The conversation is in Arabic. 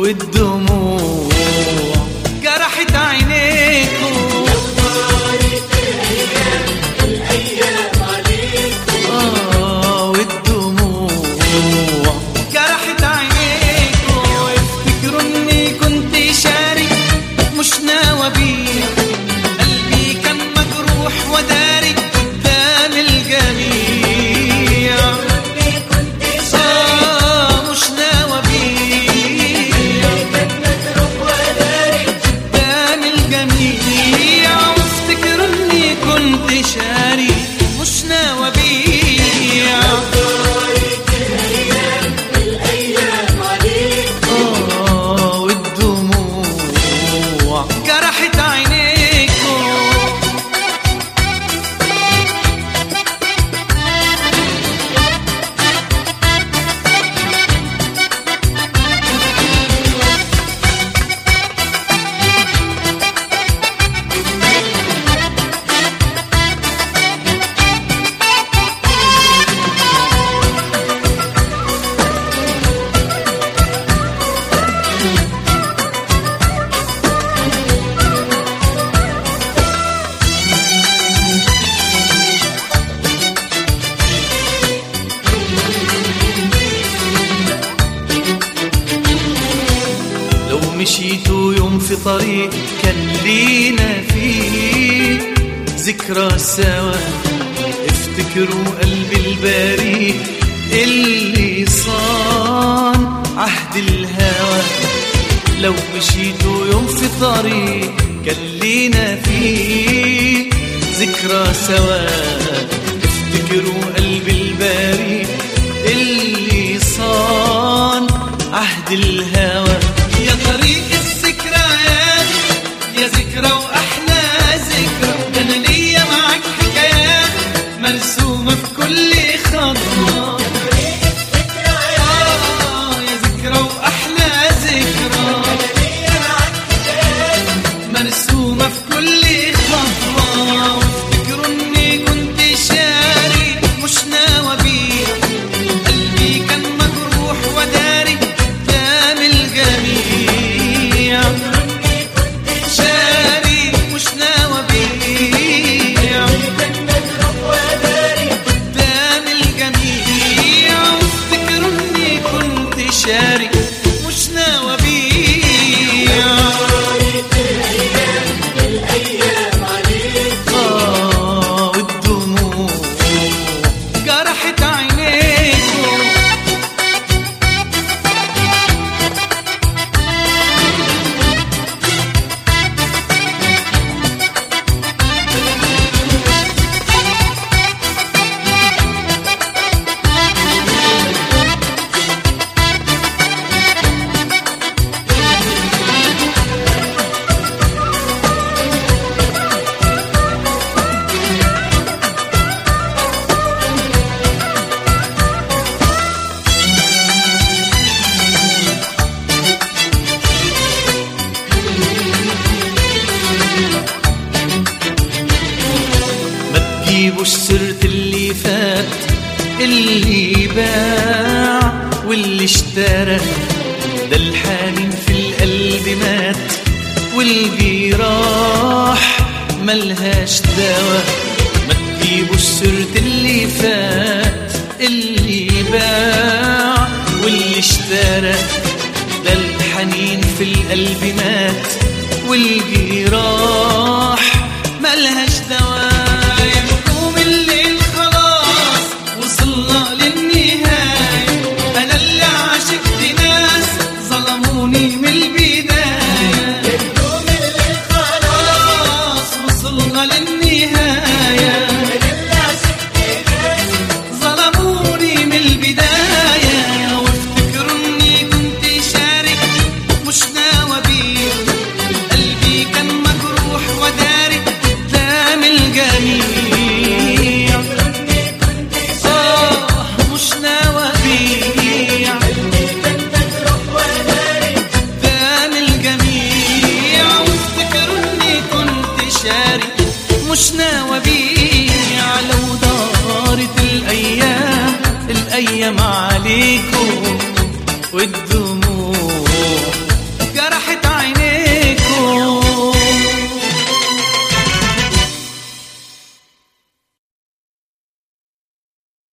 والدموع جرحت عينيكم. الأيام عليكم والدموع جرحت عينيكم. افتكروا اني كنت شارك مش ناوى بيه، قلبي كان مجروح وداري قدام الجميع. مش ناوى بيه، قدام الجميع. وافتكروا اني كنت شاري مش ناوى بيه. الأيام عليكم والدموع جرحت عينيكم. لو مشيتوا يوم في طريق كان لينا فيه ذكرى سوا، افتكروا قلبي البريء اللي صان عهد الهوى. لو مشيتوا يوم في طريق كان لينا فيه ذكرى سوا، افتكروا قلبي البريء اللي صان عهد الهوى. يا طريق الذكريات يا ذكرى وأحلى ذكرى، ده أنا ليا معاك حكايات مرسومة في كل خطوة. يا ذكرى وأحلى ذكرى، مرسومة في كل خطوة. وافتكروا إني كنت شاري مش ناوى بيه، قلبي كان مجروح وداري قدام الجميع. شاري مش ناوى بيه، قدام الجميع. وافتكروا إني كنت شاري مش ناوى بيه. الأيام عليكم والدموع جرحت عينيكم. ما تجيبوش سيرة اللي فات، اللي باع واللي اشترى، ده الحنين في القلب مات والجراح ملهاش دوا. ما تجيبوش سيرة اللي فات، اللي باع واللي اشترى، ده الحنين في القلب مات والجراح ملهاش دوا. يحكم الليل خلاص وصلنا للنهاية، أنا اللي عشقت ناس ظلموني من البداية. يحكم الليل خلاص وصلنا للنهاية، أنا اللي عشقت ناس ظلموني من البداية. وافتكروا إني كنت شارك مش ناوى بيه، قلبي كان مجروح وداري قدام الجميع. مش ناوى بيه، قدام الجميع. وافتكروا إني كنت شاري مش ناوى بيه. لو دارت الأيام عليكم والدموع